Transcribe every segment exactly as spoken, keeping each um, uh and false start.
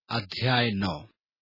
अध्याय नौ।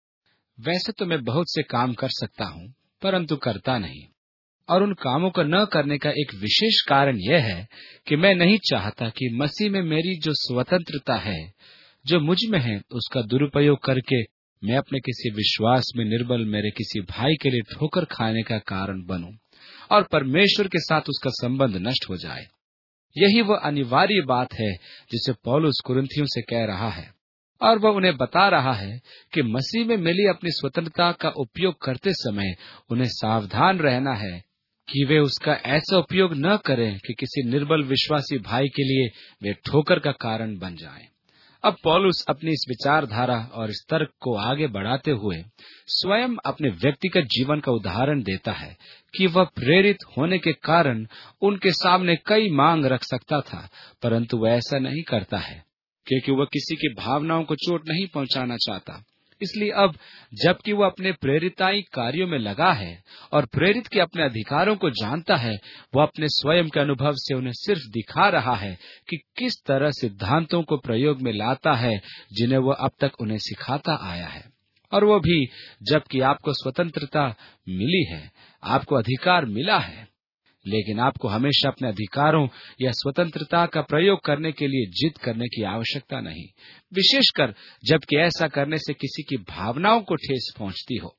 वैसे तो मैं बहुत से काम कर सकता हूँ, परंतु करता नहीं। और उन कामों को न करने का एक विशेष कारण यह है कि मैं नहीं चाहता कि मसीह में मेरी जो स्वतंत्रता है, जो मुझ में है, उसका दुरुपयोग करके मैं अपने किसी विश्वास में निर्बल मेरे किसी भाई के लिए ठोकर खाने का कारण बनूं और परमेश्वर के साथ उसका संबंध नष्ट हो जाए। यही वह अनिवार्य बात है जिसे पौलुस कुरिन्थियों से कह रहा है, और वह उन्हें बता रहा है कि मसीह में मिली अपनी स्वतंत्रता का उपयोग करते समय उन्हें सावधान रहना है कि वे उसका ऐसा उपयोग न करें कि किसी निर्बल विश्वासी भाई के लिए वे ठोकर का कारण बन जाएं। अब पौलुस अपनी इस विचारधारा और इस तर्क को आगे बढ़ाते हुए स्वयं अपने व्यक्तिगत जीवन का उदाहरण देता है कि वह प्रेरित होने के कारण उनके सामने कई मांग रख सकता था, परंतु वह ऐसा नहीं करता है क्योंकि वह किसी की भावनाओं को चोट नहीं पहुंचाना चाहता। इसलिए अब जबकि वह अपने प्रेरिताई कार्यों में लगा है और प्रेरित के अपने अधिकारों को जानता है, वह अपने स्वयं के अनुभव से उन्हें सिर्फ दिखा रहा है कि किस तरह सिद्धांतों को प्रयोग में लाता है जिन्हें वह अब तक उन्हें सिखाता आया है। और वो भी जबकि आपको स्वतंत्रता मिली है, आपको अधिकार मिला है, लेकिन आपको हमेशा अपने अधिकारों या स्वतंत्रता का प्रयोग करने के लिए जिद करने की आवश्यकता नहीं, विशेषकर जबकि ऐसा करने से किसी की भावनाओं को ठेस पहुंचती हो।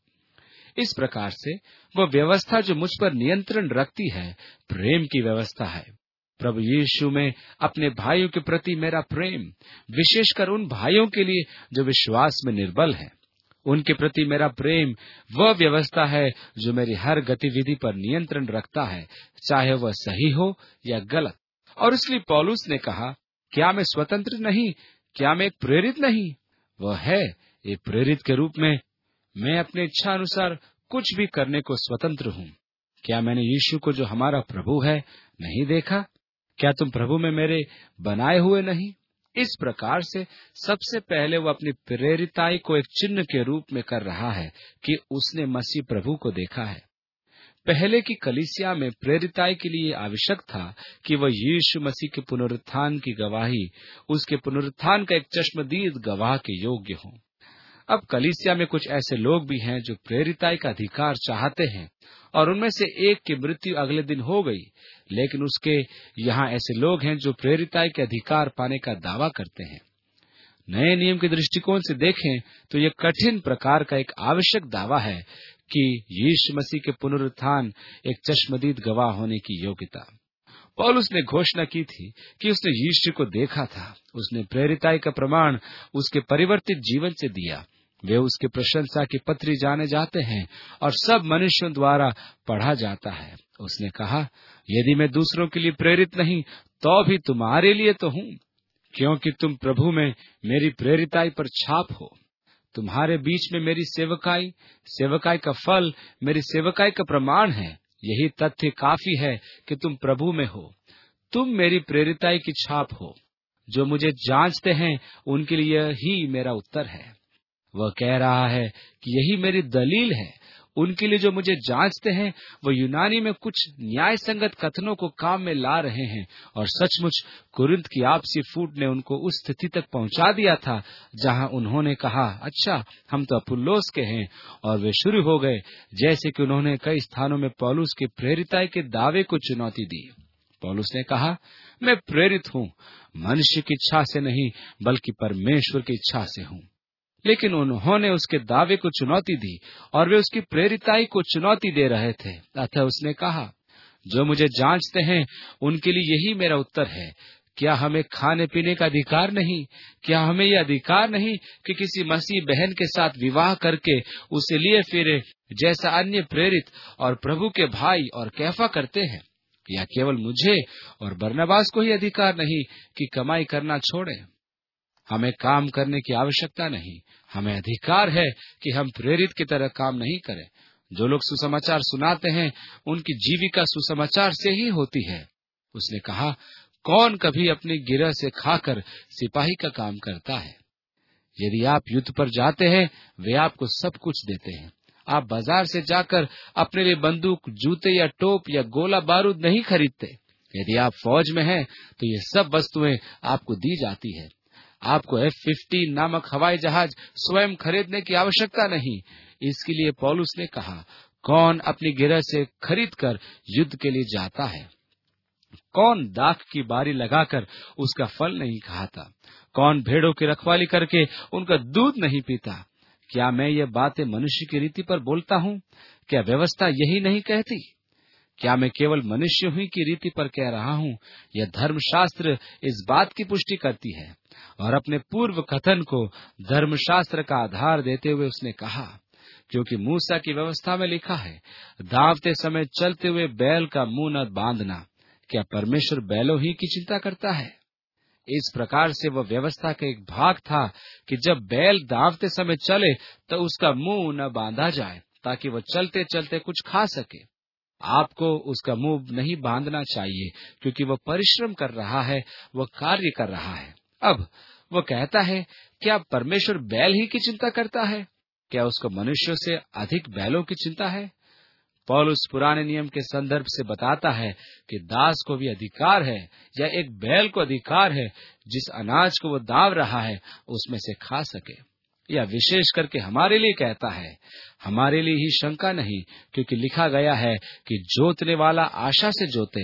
इस प्रकार से वह व्यवस्था जो मुझ पर नियंत्रण रखती है, प्रेम की व्यवस्था है। प्रभु यीशु में अपने भाइयों के प्रति मेरा प्रेम, विशेषकर उन भाइयों के लिए जो विश्वास में निर्बल हैं, उनके प्रति मेरा प्रेम वह व्यवस्था है जो मेरी हर गतिविधि पर नियंत्रण रखता है, चाहे वह सही हो या गलत। और इसलिए पौलुस ने कहा, क्या मैं स्वतंत्र नहीं? क्या मैं एक प्रेरित नहीं? वह है, एक प्रेरित के रूप में मैं अपने इच्छा अनुसार कुछ भी करने को स्वतंत्र हूँ। क्या मैंने यीशु को जो हमारा प्रभु है नहीं देखा? क्या तुम प्रभु में मेरे बनाए हुए नहीं? इस प्रकार से सबसे पहले वो अपनी प्रेरिताई को एक चिन्ह के रूप में कर रहा है कि उसने मसीह प्रभु को देखा है। पहले की कलीसिया में प्रेरिताई के लिए आवश्यक था कि वह यीशु मसीह के पुनरुत्थान की गवाही, उसके पुनरुत्थान का एक चश्मदीद गवाह के योग्य हो। अब कलीसिया में कुछ ऐसे लोग भी हैं जो प्रेरिताई का अधिकार चाहते हैं, और उनमें से एक की मृत्यु अगले दिन हो गई, लेकिन उसके यहाँ ऐसे लोग हैं जो प्रेरिताई के अधिकार पाने का दावा करते हैं। नए नियम के दृष्टिकोण से देखें तो यह कठिन प्रकार का एक आवश्यक दावा है कि यीशु मसीह के पुनरुत्थान एक चश्मदीद गवाह होने की योग्यता। पौलुस ने घोषणा की थी कि उसने यीशु को देखा था। उसने प्रेरिताई का प्रमाण उसके परिवर्तित जीवन से दिया। वे उसके प्रशंसा की पत्री जाने जाते हैं और सब मनुष्यों द्वारा पढ़ा जाता है। उसने कहा, यदि मैं दूसरों के लिए प्रेरित नहीं तो भी तुम्हारे लिए तो हूँ, क्योंकि तुम प्रभु में मेरी प्रेरिताई पर छाप हो। तुम्हारे बीच में मेरी सेवकाई, सेवकाई का फल मेरी सेवकाई का प्रमाण है। यही तथ्य काफी है कि तुम प्रभु में हो। तुम मेरी प्रेरिताई की छाप हो। जो मुझे जांचते हैं उनके लिए ही मेरा उत्तर है। वह कह रहा है कि यही मेरी दलील है। उनके लिए जो मुझे जांचते हैं वो यूनानी में कुछ न्याय संगत कथनों को काम में ला रहे हैं, और सचमुच कुरिन्थ की आपसी फूट ने उनको उस स्थिति तक पहुंचा दिया था जहां उन्होंने कहा, अच्छा हम तो अपुल्लोस के हैं, और वे शुरू हो गए जैसे कि उन्होंने कई स्थानों में पौलुस के प्रेरिताई के दावे को चुनौती दी। पौलुस ने कहा, मैं प्रेरित हूँ, मनुष्य की इच्छा से नहीं बल्कि परमेश्वर की इच्छा से हूँ। लेकिन उन्होंने उसके दावे को चुनौती दी और वे उसकी प्रेरिताई को चुनौती दे रहे थे। अतः उसने कहा, जो मुझे जांचते हैं उनके लिए यही मेरा उत्तर है। क्या हमें खाने पीने का अधिकार नहीं? क्या हमें यह अधिकार नहीं कि किसी मसीह बहन के साथ विवाह करके उसे लिए फिरे, जैसा अन्य प्रेरित और प्रभु के भाई और कैफा करते हैं? या केवल मुझे और बरनबास को ही अधिकार नहीं कि कमाई करना छोड़ें? हमें काम करने की आवश्यकता नहीं, हमें अधिकार है कि हम प्रेरित की तरह काम नहीं करें। जो लोग सुसमाचार सुनाते हैं उनकी जीविका सुसमाचार से ही होती है। उसने कहा, कौन कभी अपनी गिरह से खाकर सिपाही का काम करता है? यदि आप युद्ध पर जाते हैं, वे आपको सब कुछ देते हैं। आप बाजार से जाकर अपने लिए बंदूक, जूते या टोप या गोला बारूद नहीं खरीदते। यदि आप फौज में हैं तो ये सब वस्तुएं आपको दी जाती है। आपको एफ फिफ्टीन नामक हवाई जहाज स्वयं खरीदने की आवश्यकता नहीं। इसके लिए पौलुस ने कहा, कौन अपनी गिरह से खरीद कर युद्ध के लिए जाता है? कौन दाख की बारी लगाकर उसका फल नहीं खाता? कौन भेड़ों की रखवाली करके उनका दूध नहीं पीता? क्या मैं ये बातें मनुष्य की रीति पर बोलता हूँ? क्या व्यवस्था यही नहीं कहती? क्या मैं केवल मनुष्य ही की रीति पर कह रहा हूँ? यह धर्मशास्त्र इस बात की पुष्टि करती है। और अपने पूर्व कथन को धर्मशास्त्र का आधार देते हुए उसने कहा, क्योंकि मूसा की व्यवस्था में लिखा है, दावते समय चलते हुए बैल का मुंह न बांधना। क्या परमेश्वर बैलों ही की चिंता करता है? इस प्रकार से वह व्यवस्था का एक भाग था कि जब बैल दावते समय चले तो उसका मुंह न बांधा जाए, ताकि वह चलते चलते कुछ खा सके। आपको उसका मुंह नहीं बांधना चाहिए, क्योंकि वह परिश्रम कर रहा है, वह कार्य कर रहा है। अब वह कहता है, क्या परमेश्वर बैल ही की चिंता करता है? क्या उसको मनुष्यों से अधिक बैलों की चिंता है? पौलुस पुराने नियम के संदर्भ से बताता है कि दास को भी अधिकार है, या एक बैल को अधिकार है, जिस अनाज को वो दाव रहा है उसमें से खा सके। यह विशेष करके हमारे लिए कहता है, हमारे लिए ही शंका नहीं, क्योंकि लिखा गया है कि जोतने वाला आशा से जोते,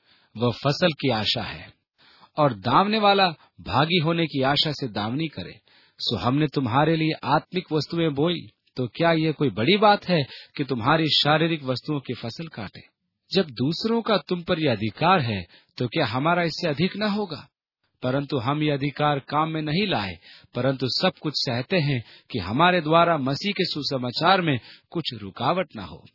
वह फसल की आशा है, और दावने वाला भागी होने की आशा से दावनी करे। सो हमने तुम्हारे लिए आत्मिक वस्तुएं बोई, तो क्या यह कोई बड़ी बात है कि तुम्हारी शारीरिक वस्तुओं की फसल काटे? जब दूसरों का तुम पर यह अधिकार है, तो क्या हमारा इससे अधिक न होगा? परंतु हम ये अधिकार काम में नहीं लाए, परंतु सब कुछ सहते हैं कि हमारे द्वारा मसीह के सुसमाचार में कुछ रुकावट न हो।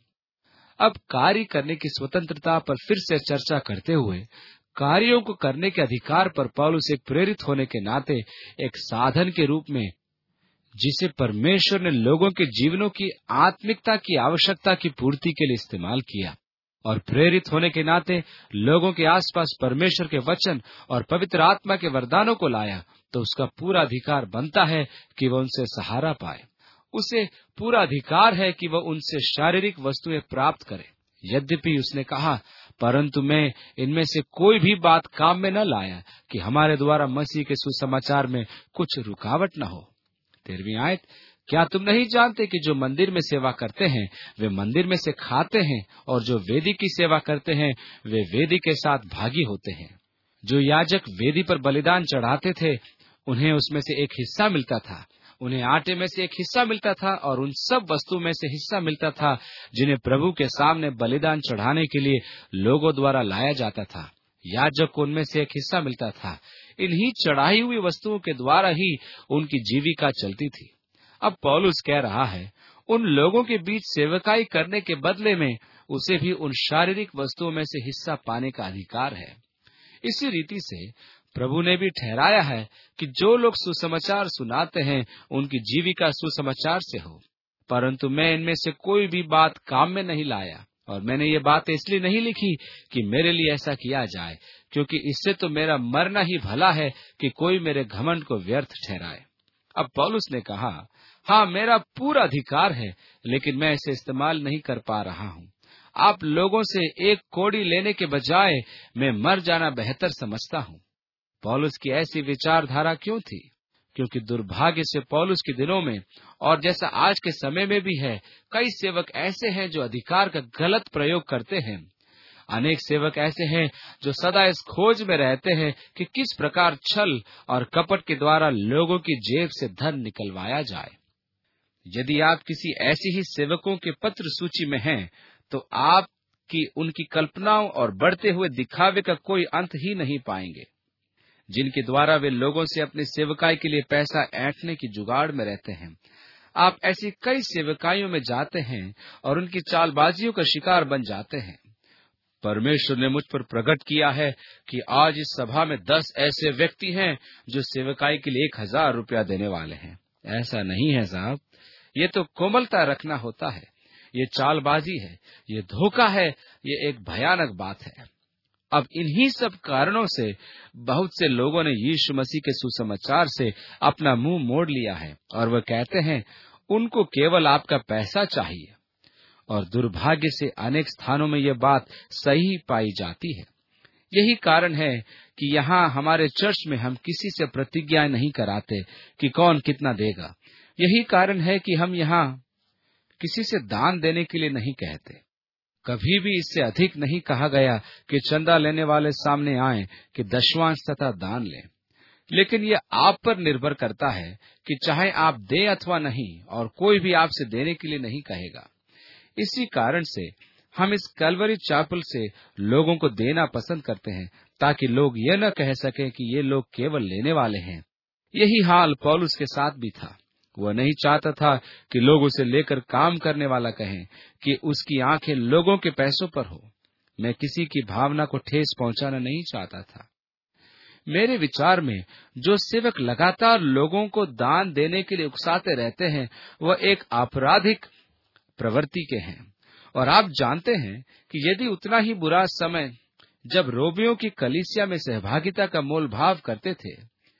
अब कार्य करने की स्वतंत्रता पर फिर से चर्चा करते हुए, कार्यों को करने के अधिकार पर पौलुस एक प्रेरित होने के नाते एक साधन के रूप में, जिसे परमेश्वर ने लोगों के जीवनों की आत्मिकता की आवश्यकता की पूर्ति के लिए इस्तेमाल किया, और प्रेरित होने के नाते लोगों के आसपास परमेश्वर के वचन और पवित्र आत्मा के वरदानों को लाया, तो उसका पूरा अधिकार बनता है कि वह उनसे सहारा पाए। उसे पूरा अधिकार है कि वह उनसे शारीरिक वस्तुएं प्राप्त करे। यद्यपि उसने कहा, परंतु मैं इनमें से कोई भी बात काम में न लाया कि हमारे द्वारा मसीह के सुसमाचार में कुछ रुकावट न हो। तेरहवीं आयत, क्या तुम नहीं जानते कि जो मंदिर में सेवा करते हैं वे मंदिर में से खाते हैं, और जो वेदी की सेवा करते हैं वे वेदी के साथ भागी होते हैं? जो याजक वेदी पर बलिदान चढ़ाते थे, उन्हें उसमें से एक हिस्सा मिलता था। उन्हें आटे में से एक हिस्सा मिलता था, और उन सब वस्तु में से हिस्सा मिलता था जिन्हें प्रभु के सामने बलिदान चढ़ाने के लिए लोगों द्वारा लाया जाता था। याजक को उनमें से एक हिस्सा मिलता था। इन्हीं चढ़ाई हुई वस्तुओं के द्वारा ही उनकी जीविका चलती थी। अब पौलुस कह रहा है, उन लोगों के बीच सेवकाई करने के बदले में उसे भी उन शारीरिक वस्तुओं में से हिस्सा पाने का अधिकार है। इसी रीति से प्रभु ने भी ठहराया है कि जो लोग सुसमाचार सुनाते हैं उनकी जीविका सुसमाचार से हो। परंतु मैं इनमें से कोई भी बात काम में नहीं लाया, और मैंने ये बात इसलिए नहीं लिखी कि मेरे लिए ऐसा किया जाए, क्योंकि इससे तो मेरा मरना ही भला है कि कोई मेरे घमंड को व्यर्थ ठहराए। अब पौलुस ने कहा, हाँ, मेरा पूरा अधिकार है, लेकिन मैं इसे इस्तेमाल नहीं कर पा रहा हूँ। आप लोगों से एक कोड़ी लेने के बजाय मैं मर जाना बेहतर समझता हूँ। पौलुस की ऐसी विचारधारा क्यों थी? क्योंकि दुर्भाग्य से पौलुस के दिनों में, और जैसा आज के समय में भी है, कई सेवक ऐसे हैं जो अधिकार का गलत प्रयोग करते हैं। अनेक सेवक ऐसे हैं जो सदा इस खोज में रहते हैं कि किस प्रकार छल और कपट के द्वारा लोगों की जेब से धन निकलवाया जाए। यदि आप किसी ऐसी ही सेवकों के पत्र सूची में हैं, तो आप की उनकी कल्पनाओं और बढ़ते हुए दिखावे का कोई अंत ही नहीं पाएंगे, जिनके द्वारा वे लोगों से अपनी सेवकाई के लिए पैसा ऐंठने की जुगाड़ में रहते हैं। आप ऐसी कई सेवकाइयों में जाते हैं और उनकी चालबाजियों का शिकार बन जाते हैं। परमेश्वर ने मुझ पर प्रकट किया है कि आज इस सभा में दस ऐसे व्यक्ति हैं जो सेवकाई के लिए एक हजार रुपया देने वाले हैं। ऐसा नहीं है साहब, ये तो कोमलता रखना होता है, ये चालबाजी है, ये धोखा है, ये एक भयानक बात है। अब इन्हीं सब कारणों से बहुत से लोगों ने यीशु मसीह के सुसमाचार से अपना मुंह मोड़ लिया है, और वह कहते हैं उनको केवल आपका पैसा चाहिए। और दुर्भाग्य से अनेक स्थानों में यह बात सही पाई जाती है। यही कारण है कि यहाँ हमारे चर्च में हम किसी से प्रतिज्ञा नहीं कराते कि कौन कितना देगा। यही कारण है कि हम यहाँ किसी से दान देने के लिए नहीं कहते। कभी भी इससे अधिक नहीं कहा गया कि चंदा लेने वाले सामने आए कि दशवांश तथा दान लें। लेकिन यह आप पर निर्भर करता है कि चाहे आप दें अथवा नहीं, और कोई भी आपसे देने के लिए नहीं कहेगा। इसी कारण से हम इस कैलवरी चैपल से लोगों को देना पसंद करते हैं, ताकि लोग ये न कह सकें कि ये लोग केवल लेने वाले हैं। यही हाल पौलुस के साथ भी था। वह नहीं चाहता था कि लोग उसे लेकर काम करने वाला कहें कि उसकी आंखें लोगों के पैसों पर हो। मैं किसी की भावना को ठेस पहुंचाना नहीं चाहता था। मेरे विचार में जो सेवक लगातार लोगों को दान देने के लिए उकसाते रहते हैं, वह एक आपराधिक प्रवृत्ति के हैं। और आप जानते हैं कि यदि उतना ही बुरा समय जब रोमियों की कलीसिया में सहभागिता का मोल भाव करते थे,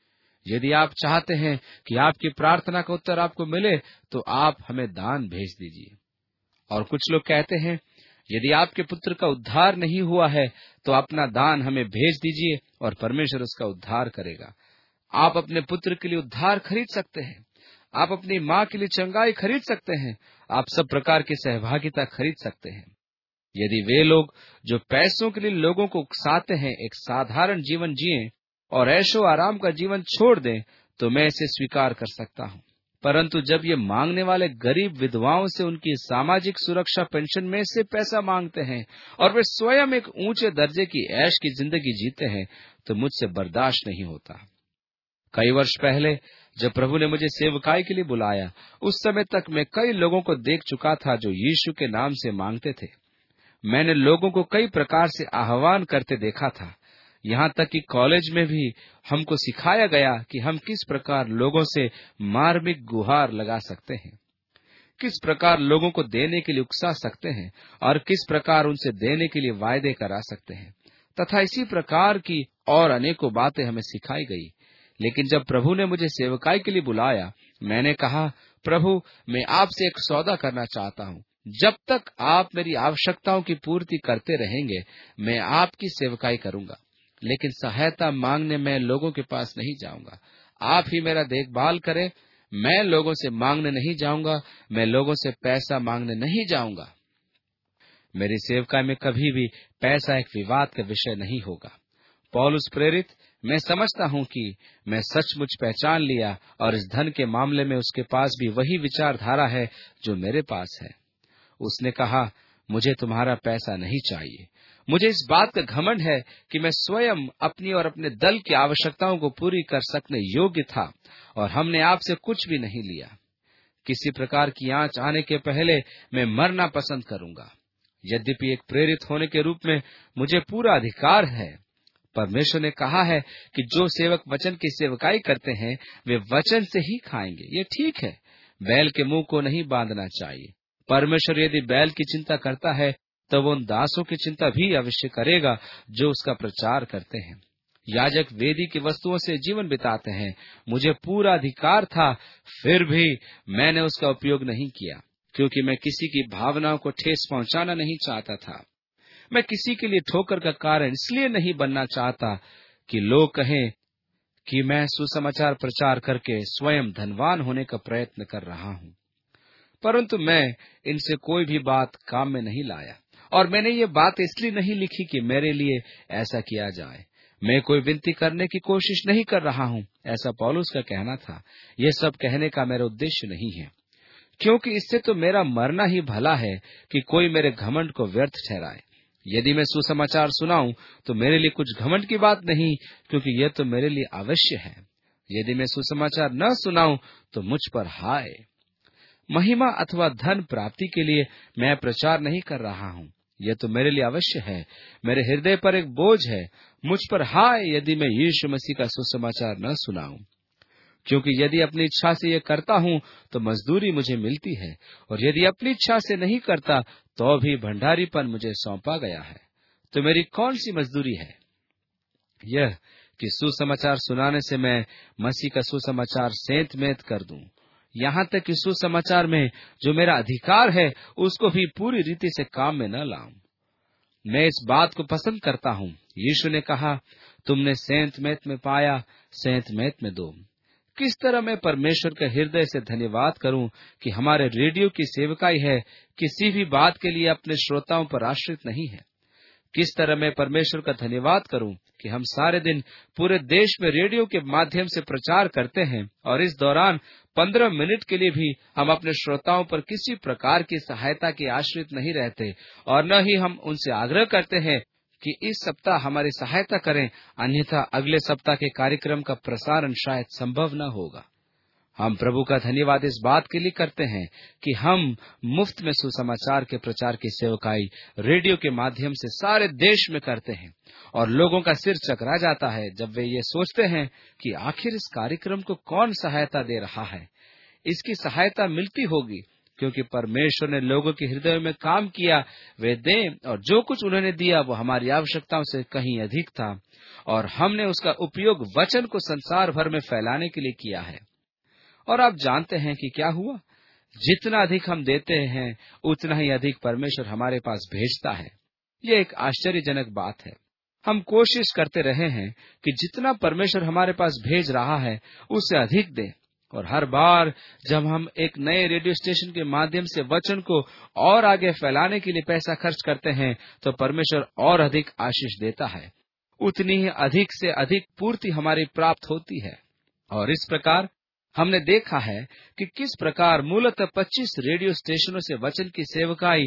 यदि आप चाहते हैं कि आपकी प्रार्थना का उत्तर आपको मिले, तो आप हमें दान भेज दीजिए। और कुछ लोग कहते हैं, यदि आपके पुत्र का उद्धार नहीं हुआ है, तो अपना दान हमें भेज दीजिए और परमेश्वर उसका उद्धार करेगा। आप अपने पुत्र के लिए उद्धार खरीद सकते हैं, आप अपनी माँ के लिए चंगाई खरीद सकते हैं, आप सब प्रकार की सहभागिता खरीद सकते हैं। यदि वे लोग जो पैसों के लिए लोगों को उकसाते हैं एक साधारण जीवन जिएं और ऐशो आराम का जीवन छोड़ दें, तो मैं इसे स्वीकार कर सकता हूँ। परंतु जब ये मांगने वाले गरीब विधवाओं से उनकी सामाजिक सुरक्षा पेंशन में से पैसा मांगते हैं और वे स्वयं एक ऊंचे दर्जे की ऐश की जिंदगी जीते हैं, तो मुझसे बर्दाश्त नहीं होता। कई वर्ष पहले जब प्रभु ने मुझे सेवकाई के लिए बुलाया, उस समय तक मैं कई लोगों को देख चुका था जो यीशु के नाम से मांगते थे। मैंने लोगों को कई प्रकार से आह्वान करते देखा था। यहाँ तक कि कॉलेज में भी हमको सिखाया गया कि हम किस प्रकार लोगों से मार्मिक गुहार लगा सकते हैं, किस प्रकार लोगों को देने के लिए उकसा सकते हैं और किस प्रकार उनसे देने के लिए वायदे करा सकते हैं, तथा इसी प्रकार की और अनेकों बातें हमें सिखाई गई। लेकिन जब प्रभु ने मुझे सेवकाई के लिए बुलाया, मैंने कहा, प्रभु, मैं आपसे एक सौदा करना चाहता हूँ। जब तक आप मेरी आवश्यकताओं की पूर्ति करते रहेंगे, मैं आपकी सेवकाई करूंगा, लेकिन सहायता मांगने मैं लोगों के पास नहीं जाऊंगा। आप ही मेरा देखभाल करें। मैं लोगों से मांगने नहीं जाऊंगा, मैं लोगों से पैसा मांगने नहीं जाऊंगा। मेरी सेवकाई में कभी भी पैसा एक विवाद का विषय नहीं होगा। पौलुस प्रेरित, मैं समझता हूँ कि मैं सचमुच पहचान लिया और इस धन के मामले में उसके पास भी वही विचारधारा है जो मेरे पास है। उसने कहा, मुझे तुम्हारा पैसा नहीं चाहिए। मुझे इस बात का घमंड है कि मैं स्वयं अपनी और अपने दल की आवश्यकताओं को पूरी कर सकने योग्य था और हमने आपसे कुछ भी नहीं लिया। किसी प्रकार की आंच आने के पहले मैं मरना पसंद करूंगा। यद्यपि एक प्रेरित होने के रूप में मुझे पूरा अधिकार है। परमेश्वर ने कहा है कि जो सेवक वचन की सेवकाई करते हैं वे वचन से ही खाएंगे। ये ठीक है, बैल के मुंह को नहीं बांधना चाहिए। परमेश्वर यदि बैल की चिंता करता है तो वो उन दासों की चिंता भी अवश्य करेगा जो उसका प्रचार करते हैं। याजक वेदी की वस्तुओं से जीवन बिताते हैं। मुझे पूरा अधिकार था, फिर भी मैंने उसका उपयोग नहीं किया, क्योंकि मैं किसी की भावनाओं को ठेस पहुंचाना नहीं चाहता था। मैं किसी के लिए ठोकर का कारण इसलिए नहीं बनना चाहता कि लोग कहें कि मैं सुसमाचार प्रचार करके स्वयं धनवान होने का प्रयत्न कर रहा हूँ। परंतु मैं इनसे कोई भी बात काम में नहीं लाया, और मैंने ये बात इसलिए नहीं लिखी कि मेरे लिए ऐसा किया जाए। मैं कोई विनती करने की कोशिश नहीं कर रहा हूँ, ऐसा पौलुस का कहना था। यह सब कहने का मेरा उद्देश्य नहीं है, क्योंकि इससे तो मेरा मरना ही भला है कि कोई मेरे घमंड को व्यर्थ ठहराए। यदि मैं सुसमाचार सुनाऊं तो मेरे लिए कुछ घमंड की बात नहीं, क्योंकि यह तो मेरे लिए अवश्य है। यदि मैं सुसमाचार न सुनाऊं तो मुझ पर हाय। महिमा अथवा धन प्राप्ति के लिए मैं प्रचार नहीं कर रहा हूँ, यह तो मेरे लिए अवश्य है। मेरे हृदय पर एक बोझ है, मुझ पर हाय यदि मैं यीशु मसीह का सुसमाचार न सुनाऊं। क्योंकि यदि अपनी इच्छा से ये करता हूँ तो मजदूरी मुझे मिलती है, और यदि अपनी इच्छा से नहीं करता तो भी भंडारीपन मुझे सौंपा गया है। तो मेरी कौन सी मजदूरी है? यह कि सुसमाचार सुनाने से मैं मसीह का सुसमाचार सेंत मेंत कर दूं, यहाँ तक कि सुसमाचार में जो मेरा अधिकार है उसको भी पूरी रीति से काम में न लाऊं। मैं इस बात को पसंद करता हूँ। यीशु ने कहा, तुमने सेंत मेत में पाया, सेंत मेत में दो। किस तरह मैं परमेश्वर के हृदय से धन्यवाद करूं कि हमारे रेडियो की सेवकाई है किसी भी बात के लिए अपने श्रोताओं पर आश्रित नहीं है। किस तरह मैं परमेश्वर का धन्यवाद करूं कि हम सारे दिन पूरे देश में रेडियो के माध्यम से प्रचार करते हैं और इस दौरान पंद्रह मिनट के लिए भी हम अपने श्रोताओं पर किसी प्रकार की सहायता के आश्रित नहीं रहते और न ही हम उनसे आग्रह करते हैं कि इस सप्ताह हमारी सहायता करें, अन्यथा अगले सप्ताह के कार्यक्रम का प्रसारण शायद संभव न होगा। हम प्रभु का धन्यवाद इस बात के लिए करते हैं कि हम मुफ्त में सुसमाचार के प्रचार की सेवकाई रेडियो के माध्यम से सारे देश में करते हैं और लोगों का सिर चकरा जाता है जब वे ये सोचते हैं कि आखिर इस कार्यक्रम को कौन सहायता दे रहा है। इसकी सहायता मिलती होगी क्योंकि परमेश्वर ने लोगों के हृदय में काम किया। वे दें और जो कुछ उन्होंने दिया वो हमारी आवश्यकताओं से कहीं अधिक था और हमने उसका उपयोग वचन को संसार भर में फैलाने के लिए किया है। और आप जानते हैं कि क्या हुआ? जितना अधिक हम देते हैं उतना ही अधिक परमेश्वर हमारे पास भेजता है। ये एक आश्चर्यजनक बात है। हम कोशिश करते रहे हैं कि जितना परमेश्वर हमारे पास भेज रहा है उससे अधिक दें, और हर बार जब हम एक नए रेडियो स्टेशन के माध्यम से वचन को और आगे फैलाने के लिए पैसा खर्च करते हैं तो परमेश्वर और अधिक आशीष देता है। उतनी ही अधिक से अधिक पूर्ति हमारी प्राप्त होती है। और इस प्रकार हमने देखा है कि किस प्रकार मूलतः पच्चीस रेडियो स्टेशनों से वचन की सेवकाई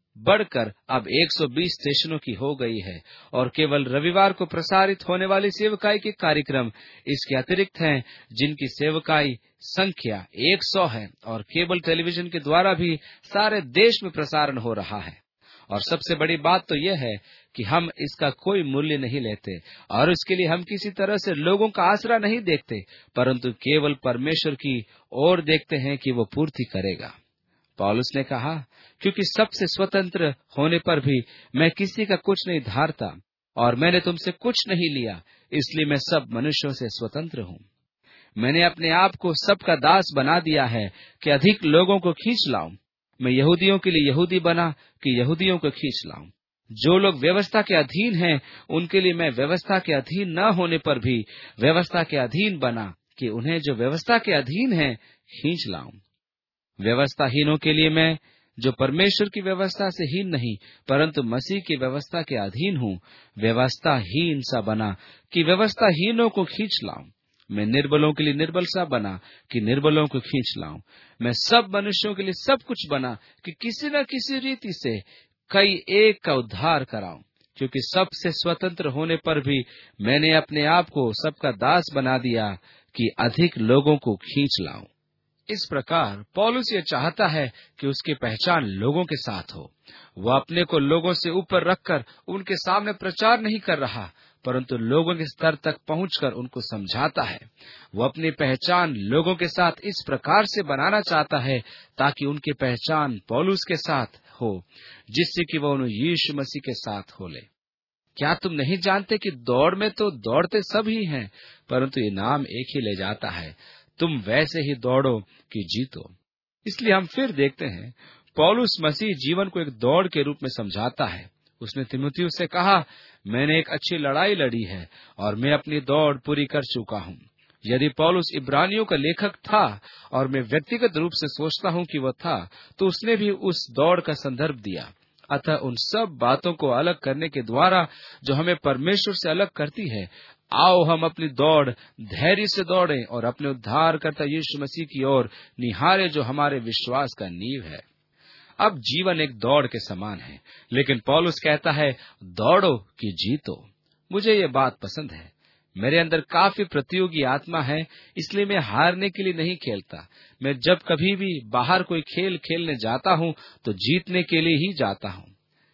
बढ़कर अब एक सौ बीस स्टेशनों की हो गई है और केवल रविवार को प्रसारित होने वाली सेवकाई के कार्यक्रम इसके अतिरिक्त हैं, जिनकी सेवकाई संख्या एक सौ है और केबल टेलीविजन के द्वारा भी सारे देश में प्रसारण हो रहा है। और सबसे बड़ी बात तो यह है कि हम इसका कोई मूल्य नहीं लेते और इसके लिए हम किसी तरह से लोगों का आसरा नहीं देखते, परंतु केवल परमेश्वर की ओर देखते हैं कि वो पूर्ति करेगा। पौलुस ने कहा, क्योंकि सबसे स्वतंत्र होने पर भी मैं किसी का कुछ नहीं धारता और मैंने तुमसे कुछ नहीं लिया, इसलिए मैं सब मनुष्यों से स्वतंत्र हूँ। मैंने अपने आप को सबका दास बना दिया है कि अधिक लोगों को खींच लाऊं। मैं यहूदियों के लिए यहूदी बना कि यहूदियों को खींच लाऊं। जो लोग व्यवस्था के अधीन हैं उनके लिए मैं व्यवस्था के अधीन न होने पर भी व्यवस्था के अधीन बना कि उन्हें जो व्यवस्था के अधीन है खींच लाऊं। व्यवस्थाहीनों के लिए मैं, जो परमेश्वर की व्यवस्था से हीन नहीं परंतु मसीह की व्यवस्था के अधीन हूँ, व्यवस्थाहीन सा बना कि व्यवस्थाहीनों को खींच लाऊं। मैं निर्बलों के लिए निर्बल सा बना कि निर्बलों को खींच लाऊं। मैं सब मनुष्यों के लिए सब कुछ बना कि किसी न किसी रीति से कई एक का उद्धार कराऊं। क्योंकि सबसे स्वतंत्र होने पर भी मैंने अपने आप को सबका दास बना दिया कि अधिक लोगों को खींच लाऊं। इस प्रकार पौलुस ये चाहता है कि उसकी पहचान लोगों के साथ हो। वह अपने को लोगों से ऊपर रखकर उनके सामने प्रचार नहीं कर रहा, परंतु लोगों के स्तर तक पहुंचकर उनको समझाता है। वो अपनी पहचान लोगों के साथ इस प्रकार से बनाना चाहता है ताकि उनकी पहचान पौलुस के साथ हो, जिससे कि वो उन्हें यीशु मसीह के साथ हो ले। क्या तुम नहीं जानते कि दौड़ में तो दौड़ते सब ही हैं, परंतु इनाम एक ही ले जाता है। तुम वैसे ही दौड़ो कि जीतो। इसलिए हम फिर देखते हैं पौलुस मसीह जीवन को एक दौड़ के रूप में समझाता है। उसने तीमुथियुस से कहा, मैंने एक अच्छी लड़ाई लड़ी है और मैं अपनी दौड़ पूरी कर चुका हूँ। यदि पौलुस इब्रानियों का लेखक था और मैं व्यक्तिगत रूप से सोचता हूँ कि वह था, तो उसने भी उस दौड़ का संदर्भ दिया। अतः उन सब बातों को अलग करने के द्वारा जो हमें परमेश्वर से अलग करती है, आओ हम अपनी दौड़ धैर्य से दौड़ें और अपने उद्धारकर्ता यीशु मसीह की ओर निहारे, जो हमारे विश्वास का नींव है। अब जीवन एक दौड़ के समान है, लेकिन पौलुस कहता है दौड़ो कि जीतो। मुझे ये बात पसंद है। मेरे अंदर काफी प्रतियोगी आत्मा है, इसलिए मैं हारने के लिए नहीं खेलता। मैं जब कभी भी बाहर कोई खेल खेलने जाता हूँ तो जीतने के लिए ही जाता हूँ।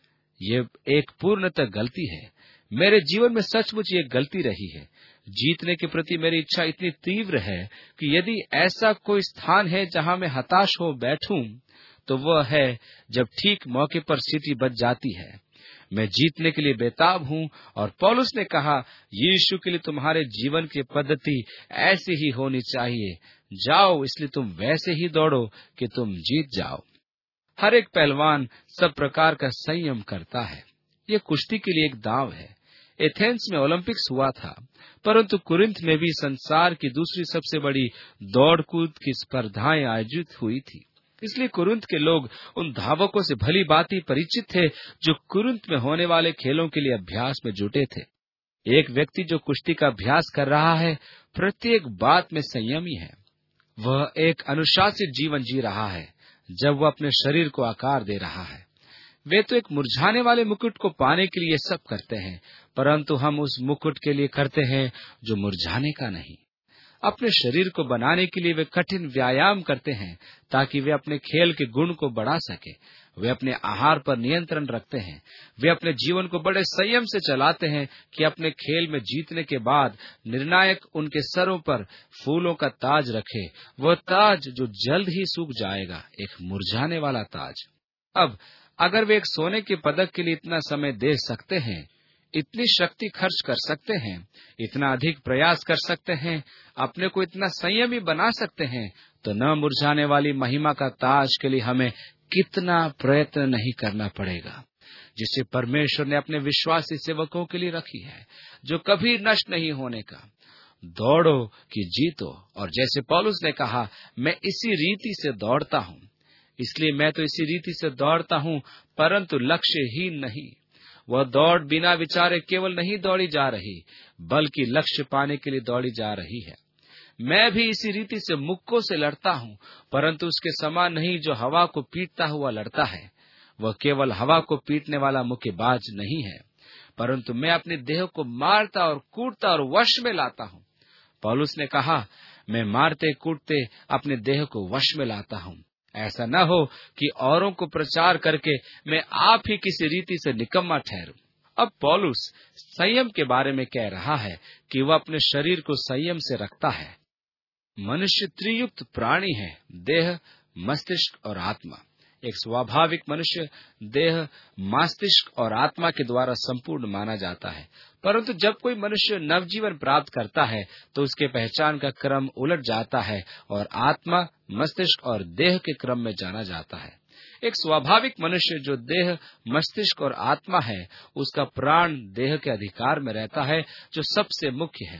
ये एक पूर्णतः गलती है। मेरे जीवन में सचमुच ये गलती रही है। जीतने के प्रति मेरी इच्छा इतनी तीव्र है कि यदि ऐसा कोई स्थान है जहाँ मैं हताश हो बैठूं, तो वह है जब ठीक मौके पर स्थिति बच जाती है। मैं जीतने के लिए बेताब हूँ और पौलुस ने कहा, यीशु के लिए तुम्हारे जीवन की पद्धति ऐसी ही होनी चाहिए। जाओ, इसलिए तुम वैसे ही दौड़ो कि तुम जीत जाओ। हर एक पहलवान सब प्रकार का संयम करता है। ये कुश्ती के लिए एक दांव है। एथेंस में ओलंपिक्स हुआ था, परंतु कुरिन्थ में भी संसार की दूसरी सबसे बड़ी दौड़ कूद की स्पर्धाएं आयोजित हुई थी। इसलिए कुरिन्थ के लोग उन धावकों से भली भांति परिचित थे जो कुरिन्थ में होने वाले खेलों के लिए अभ्यास में जुटे थे। एक व्यक्ति जो कुश्ती का अभ्यास कर रहा है, प्रत्येक बात में संयमी है। वह एक अनुशासित जीवन जी रहा है जब वह अपने शरीर को आकार दे रहा है। वे तो एक मुरझाने वाले मुकुट को पाने के लिए सब करते हैं, परंतु हम उस मुकुट के लिए करते हैं जो मुरझाने का नहीं। अपने शरीर को बनाने के लिए वे कठिन व्यायाम करते हैं ताकि वे अपने खेल के गुण को बढ़ा सके। वे अपने आहार पर नियंत्रण रखते हैं। वे अपने जीवन को बड़े संयम से चलाते हैं कि अपने खेल में जीतने के बाद निर्णायक उनके सरों पर फूलों का ताज रखे, वह ताज जो जल्द ही सूख जाएगा, एक मुरझाने वाला ताज। अब अगर वे एक सोने के पदक के लिए इतना समय दे सकते हैं, इतनी शक्ति खर्च कर सकते हैं, इतना अधिक प्रयास कर सकते हैं, अपने को इतना संयमी बना सकते हैं, तो न मुरझाने वाली महिमा का ताज के लिए हमें कितना प्रयत्न नहीं करना पड़ेगा, जिसे परमेश्वर ने अपने विश्वासी सेवकों के लिए रखी है, जो कभी नष्ट नहीं होने का। दौड़ो कि जीतो, और जैसे पौलुस ने कहा, मैं इसी रीति से दौड़ता हूँ। इसलिए मैं तो इसी रीति से दौड़ता हूँ, परंतु लक्ष्यहीन नहीं। वह दौड़ बिना विचारे केवल नहीं दौड़ी जा रही, बल्कि लक्ष्य पाने के लिए दौड़ी जा रही है। मैं भी इसी रीति से मुक्कों से लड़ता हूँ, परंतु उसके समान नहीं जो हवा को पीटता हुआ लड़ता है। वह केवल हवा को पीटने वाला मुक्केबाज नहीं है, परंतु मैं अपने देह को मारता और कूटता और वश में लाता हूँ। पौलुस ने कहा, मैं मारते कूटते अपने देह को वश में लाता हूँ। ऐसा न हो कि औरों को प्रचार करके मैं आप ही किसी रीति से निकम्मा ठहरूं। अब पौलुस संयम के बारे में कह रहा है कि वह अपने शरीर को संयम से रखता है। मनुष्य त्रियुक्त प्राणी है, देह, मस्तिष्क और आत्मा। एक स्वाभाविक मनुष्य देह, मस्तिष्क और आत्मा के द्वारा संपूर्ण माना जाता है, परंतु जब कोई मनुष्य नवजीवन प्राप्त करता है तो उसके पहचान का क्रम उलट जाता है और आत्मा, मस्तिष्क और देह के क्रम में जाना जाता है। एक स्वाभाविक मनुष्य जो देह, मस्तिष्क और आत्मा है, उसका प्राण देह के अधिकार में रहता है, जो सबसे मुख्य है।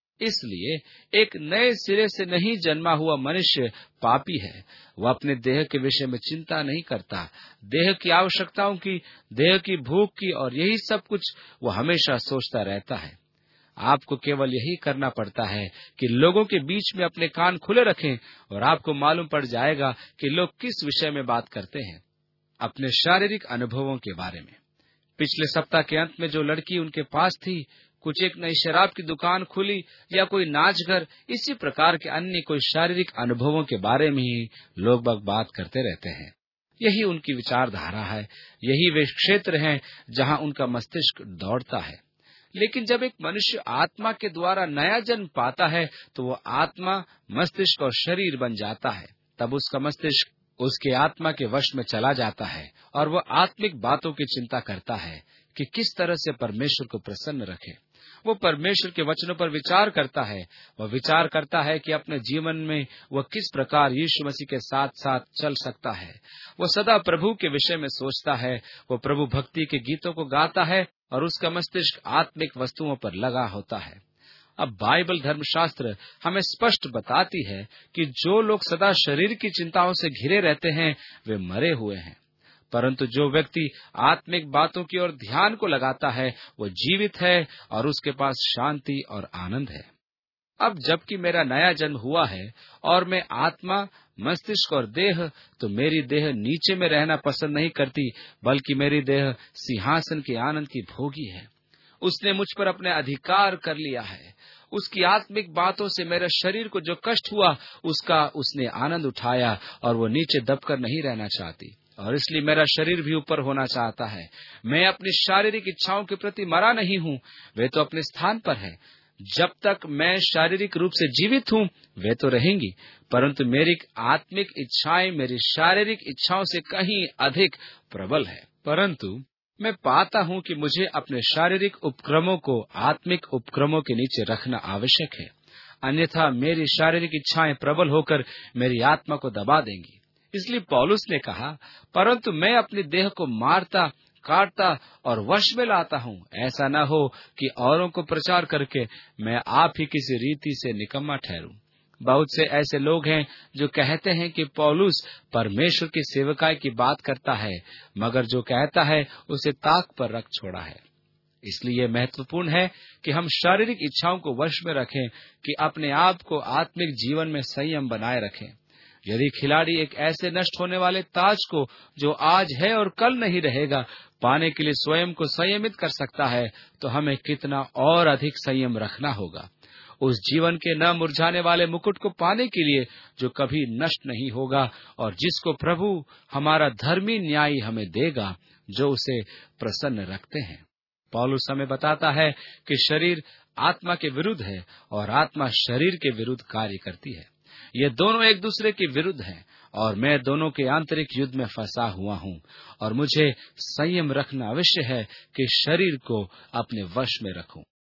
इसलिए एक नए सिरे से नहीं जन्मा हुआ मनुष्य पापी है। वह अपने देह के विषय में चिंता नहीं करता, देह की आवश्यकताओं की, देह की भूख की, और यही सब कुछ वह हमेशा सोचता रहता है। आपको केवल यही करना पड़ता है कि लोगों के बीच में अपने कान खुले रखें और आपको मालूम पड़ जाएगा कि लोग किस विषय में बात करते हैं। अपने शारीरिक अनुभवों के बारे में पिछले सप्ताह के अंत में जो लड़की उनके पास थी, कुछ एक नई शराब की दुकान खुली या कोई नाच घर, इसी प्रकार के अन्य कोई शारीरिक अनुभवों के बारे में ही लोग बाग बात करते रहते हैं। यही उनकी विचारधारा है, यही वे क्षेत्र हैं जहां उनका मस्तिष्क दौड़ता है। लेकिन जब एक मनुष्य आत्मा के द्वारा नया जन्म पाता है तो वो आत्मा, मस्तिष्क और शरीर बन जाता है। तब उसका मस्तिष्क उसके आत्मा के वश में चला जाता है और वह आत्मिक बातों की चिंता करता है कि किस तरह से परमेश्वर को प्रसन्न रखे। वो परमेश्वर के वचनों पर विचार करता है। वह विचार करता है कि अपने जीवन में वह किस प्रकार यीशु मसीह के साथ साथ चल सकता है। वो सदा प्रभु के विषय में सोचता है। वो प्रभु भक्ति के गीतों को गाता है और उसका मस्तिष्क आत्मिक वस्तुओं पर लगा होता है। अब बाइबल धर्मशास्त्र हमें स्पष्ट बताती है कि जो लोग सदा शरीर की चिंताओं से घिरे रहते हैं वे मरे हुए हैं, परंतु जो व्यक्ति आत्मिक बातों की ओर ध्यान को लगाता है वो जीवित है और उसके पास शांति और आनंद है। अब जबकि मेरा नया जन्म हुआ है और मैं आत्मा, मस्तिष्क और देह, तो मेरी देह नीचे में रहना पसंद नहीं करती, बल्कि मेरी देह सिंहासन के आनंद की भोगी है। उसने मुझ पर अपने अधिकार कर लिया है। उसकी आत्मिक बातों से मेरे शरीर को जो कष्ट हुआ उसका उसने आनंद उठाया और वो नीचे दबकर नहीं रहना चाहती, और इसलिए मेरा शरीर भी ऊपर होना चाहता है। मैं अपनी शारीरिक इच्छाओं के प्रति मरा नहीं हूँ, वे तो अपने स्थान पर है। जब तक मैं शारीरिक रूप से जीवित हूँ वे तो रहेंगी, परंतु मेरी आत्मिक इच्छाएं मेरी शारीरिक इच्छाओं से कहीं अधिक प्रबल है। परंतु मैं पाता हूँ कि मुझे अपने शारीरिक उपक्रमों को आत्मिक उपक्रमों के नीचे रखना आवश्यक है, अन्यथा मेरी शारीरिक इच्छाएं प्रबल होकर मेरी आत्मा को दबा देंगी। इसलिए पौलुस ने कहा, परंतु मैं अपने देह को मारता, काटता और वश में लाता हूँ। ऐसा न हो कि औरों को प्रचार करके मैं आप ही किसी रीति से निकम्मा ठहरूं। बहुत से ऐसे लोग हैं जो कहते हैं कि पौलुस परमेश्वर की सेवकाई की बात करता है, मगर जो कहता है उसे ताक पर रख छोड़ा है। इसलिए महत्वपूर्ण है कि हम शारीरिक इच्छाओं को वश में रखें कि अपने आप को आत्मिक जीवन में संयम बनाए रखें। यदि खिलाड़ी एक ऐसे नष्ट होने वाले ताज को, जो आज है और कल नहीं रहेगा, पाने के लिए स्वयं को संयमित कर सकता है, तो हमें कितना और अधिक संयम रखना होगा। उस जीवन के न मुरझाने वाले मुकुट को पाने के लिए जो कभी नष्ट नहीं होगा और जिसको प्रभु हमारा धर्मी न्यायी हमें देगा, जो उसे प्रसन्न रखते हैं। पौलुस हमें बताता है कि शरीर आत्मा के विरुद्ध है और आत्मा शरीर के विरुद्ध कार्य करती है। ये दोनों एक दूसरे के विरुद्ध हैं और मैं दोनों के आंतरिक युद्ध में फंसा हुआ हूँ और मुझे संयम रखना अवश्य है कि शरीर को अपने वश में रखूं।